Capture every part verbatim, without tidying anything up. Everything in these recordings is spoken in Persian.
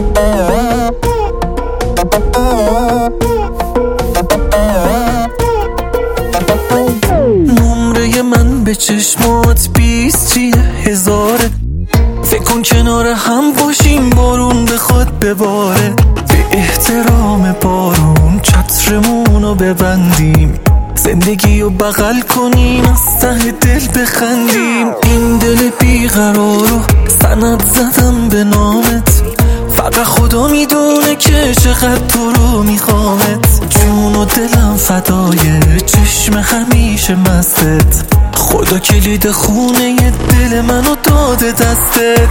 نمره من به چشمات بیست چیه هزاره. فکر کن کنار هم باشیم بارون بخواد بباره. به احترام بارون چترمونو ببندیم، زندگی رو بغل کنیم، از ته دل بخندیم. این دل بیقرارو سند زدم به نامت، فقط خدا میدونه که چقدر تو رو میخوامت. جون و دلم فدای چشم همیشه مستت، خدا کلید خونه دل منو داده دستت.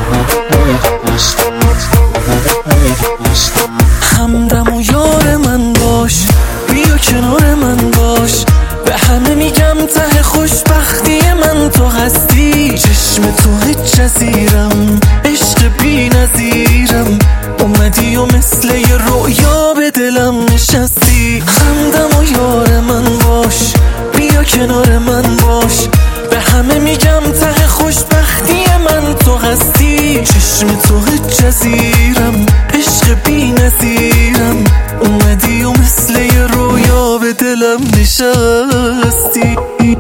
همدم و یار من باش، بیا کنار من باش. به همه میگم ته خوشبختی من تو هستی. چشم تو جزیرم، عشق بی نظیرم، اومدی و مثل یه رویا به دلم نشستی. همدم و یار من باش، بیا کنار من باش. به همه میگم ته خوشبختی من تو هستی. چشم تو جزیرم، عشق بی نظیرم، اومدی و مثل یه رویا به دلم نشستی.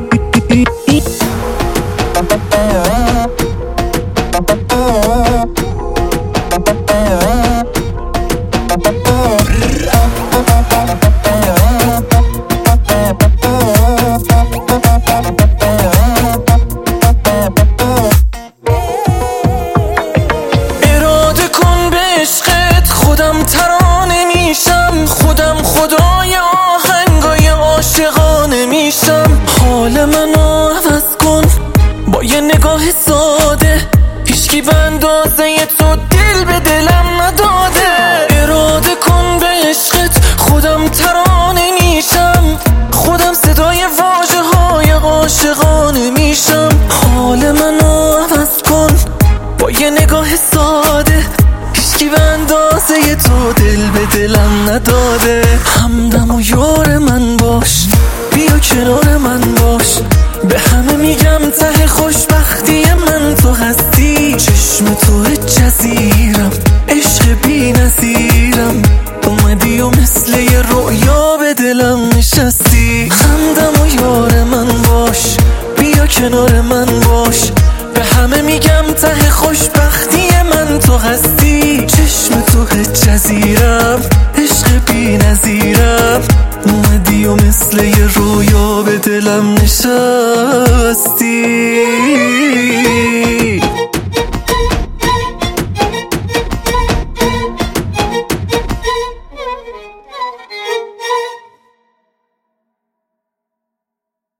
خودم ترانه میشم، خودم خدای آهنگای عاشقانه میشم. حال منو عوض کن با یه نگاه ساده، هیچکی به اندازه تو دل به دلم نداده. اراده کن به عشقت، خودم ترانه میشم، خودم صدای واژه های عاشقانه میشم. حال منو عوض کن با یه نگاه ساده، هیچکی به اندازه تو دل به دلم نداده. همدم و یار من باش، بیا کنار من باش. به همه میگم ته خوشبختی من تو هستی. چشم تو جزیرم، عشق بی نظیرم، اومدی و مثل یه رویا به دلم نشستی. همدم و یار من باش، بیا کنار من باش. به همه میگم ته خوشبختی من تو هستی. چشم تو جزیرم، عشق بی نظیرم، اومدی و مثل یه رویا به دلم نشستی.